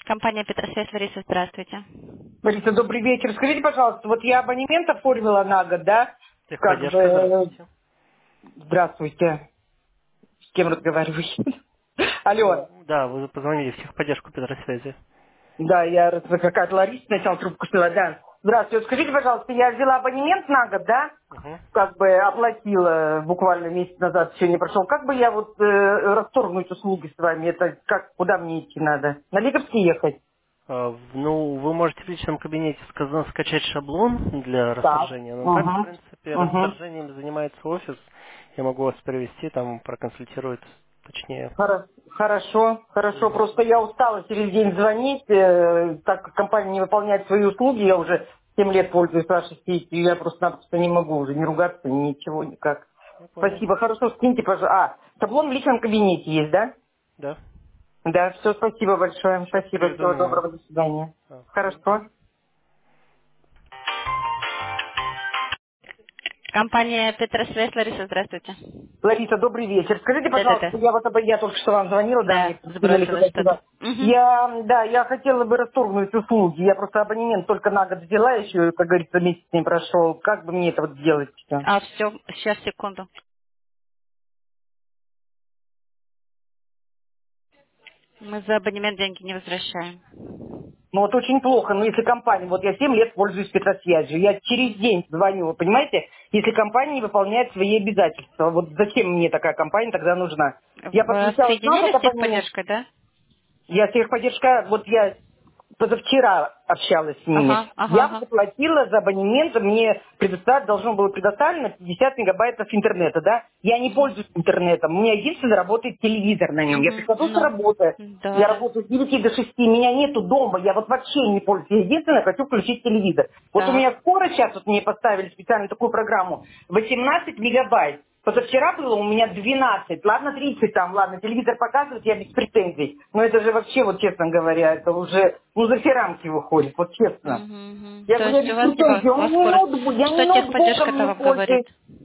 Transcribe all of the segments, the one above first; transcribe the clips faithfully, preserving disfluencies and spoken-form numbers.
Компания Петросвязь, Лариса, здравствуйте. Лариса, добрый вечер. Скажите, пожалуйста, вот я абонемент оформила на год, да? Как бы... Техподдержка, э, здравствуйте. Здравствуйте. С кем разговариваю? Алло. Э, Да, вы позвонили в техподдержку Петросвязи. Да, я раз- какая-то Лариса сначала трубку сняла, да. Здравствуйте. Вот скажите, пожалуйста, я взяла абонемент на год, да? Угу. Как бы оплатила буквально месяц назад, еще не прошел. Как бы я вот э, расторгнуть услуги с вами? Это как, куда мне идти надо? На Лиговский ехать? А, в- Ну, вы можете в личном кабинете сказано, скачать шаблон для Так. расторжения, но так, в Угу. принципе, Угу. расторжением занимается офис. Я могу вас перевести, там проконсультируют точнее. Хоро- Хорошо, хорошо. Мгм. Просто я устала через день звонить, э, так как компания не выполняет свои услуги, я уже семь лет пользуюсь вашей сетью, я просто-напросто не могу уже не ругаться, ничего, никак. Я понял. Спасибо, хорошо, скиньте, пожалуйста. А, шаблон в личном кабинете есть, да? Да. Да, все, спасибо большое, Сейчас спасибо, переведу всего на него. доброго, до свидания. А, окей. Хорошо. Компания Петросвязь, Лариса, здравствуйте. Лариса, добрый вечер. Скажите, Да-да-да. пожалуйста, я вот об- я только что вам звонила, да, мне Да, скинули сбросила что-то. туда-сюда. Угу. Я, да, я хотела бы расторгнуть услуги. Я просто абонемент только на год взяла еще, как говорится, месяц не прошел. Как бы мне это вот сделать все? А, все, сейчас, секунду. Мы за абонемент деньги не возвращаем. Ну вот очень плохо, но если компания, вот я семь лет пользуюсь Петросвязью, я через день звоню, вы понимаете, если компания не выполняет свои обязательства, вот зачем мне такая компания тогда нужна? Я Вы подключалась на год соединились с абонемент, техподдержкой, да? я техподдержка, вот я позавчера общалась с ними. Ага, ага, Я ага. заплатила за абонемент, мне предоставить должно было предоставлено пятьдесят мегабайтов интернета, да? Я не Угу. пользуюсь интернетом, у меня единственное работает телевизор на нем. Я Угу. прихожу с Ну, работы, да, я да. работаю с девяти до шести, меня нету дома, я вот вообще не пользуюсь. Я единственное хочу включить телевизор. Вот у Так. меня скоро сейчас вот мне поставили специально такую программу, восемнадцать мегабайт. Позавчера было у меня двенадцать, ладно тридцать там, ладно, телевизор показывает, я без претензий. Но это же вообще, вот честно говоря, это уже, ну за все рамки выходит, вот Угу. честно. Угу. Я То говорю, я есть без у вас не во- претензий, у во меня не скорость. ноутбук, я не Что ноутбуком техподдержка-то не вам пользуюсь. говорит?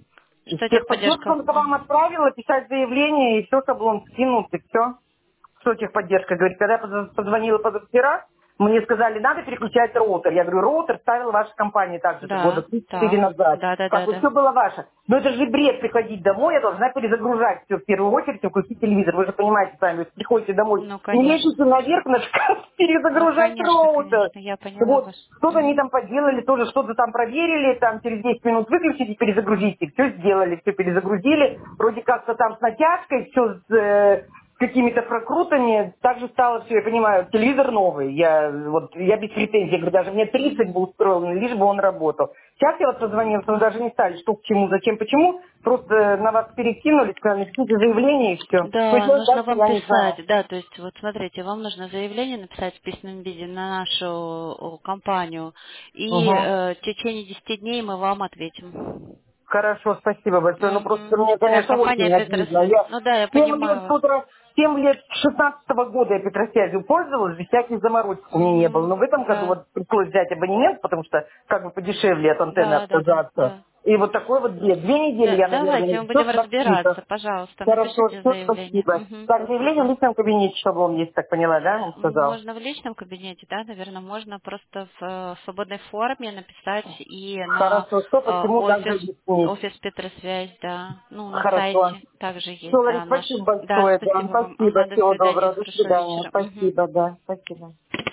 Что Техподдержка техподдержка? только вам отправила писать заявление, и все, шаблон скинул, и все. Что техподдержка говорит? Когда я поз- позвонила позавчера, мне сказали, надо переключать роутер. Я говорю, роутер ставила ваша компания также года Да, три-четыре так. назад. Да, да, Как да, бы да. все было ваше. Но это же бред приходить домой, я должна перезагружать все в первую очередь, и включить телевизор. Вы же понимаете сами, вы приходите домой, Ну, не конечно. лезете наверх на шкаф, Ну, перезагружать конечно, роутер. конечно. Я поняла Вот, вас. что-то они Мгм. там поделали, тоже что-то там проверили, там через десять минут выключили, перезагрузите. Все сделали, все перезагрузили. Вроде как-то там с натяжкой, все с, э, с какими-то прокрутами. Так же стало все, я понимаю, телевизор новый. Я, вот, я без претензий, я говорю, даже мне тридцать бы устроил, лишь бы он работал. Сейчас я вот позвонила, но даже не стали, что к чему, зачем, почему. Просто на вас перекинули, сказали, напишите заявление и все. Что Да, делать нужно дальше, вам я не знаю. писать, да, то есть вот смотрите, вам нужно заявление написать в письменном виде на нашу о, компанию, и Угу. э, в течение десяти дней мы вам ответим. Хорошо, спасибо большое. Ну просто Мгм. мне, Да, конечно, компания очень обидно. Петросвязь. Я Ну да, я семь лет понимаю с вас. утра, семь лет с шестнадцатого года я Петросвязью пользовалась, без всяких заморочек у меня не было. Мгм. Но в этом году Да, вот пришлось взять абонемент, потому что как бы подешевле от антенны да, да, да, отказаться. да. И вот такой вот бред. Две недели Да, я, давайте наверное, мы все будем спасибо. разбираться, пожалуйста, Хорошо, напишите все заявление. спасибо. Мгм. Так, заявление в личном кабинете шаблон есть, так поняла, да, он сказал? Можно в личном кабинете, да, наверное, можно просто в э, свободной форме написать и на Хорошо, что, э, почему, как офис, объяснить? офис Петросвязь, да, ну, на Хорошо. сайте также Все, есть, Ларис, да, наш. спасибо Да, большое. Да, спасибо вам. спасибо. Ага, до Всего свидания, доброго. До хорошего свидания. вечера. Мгм. Спасибо, да. Спасибо.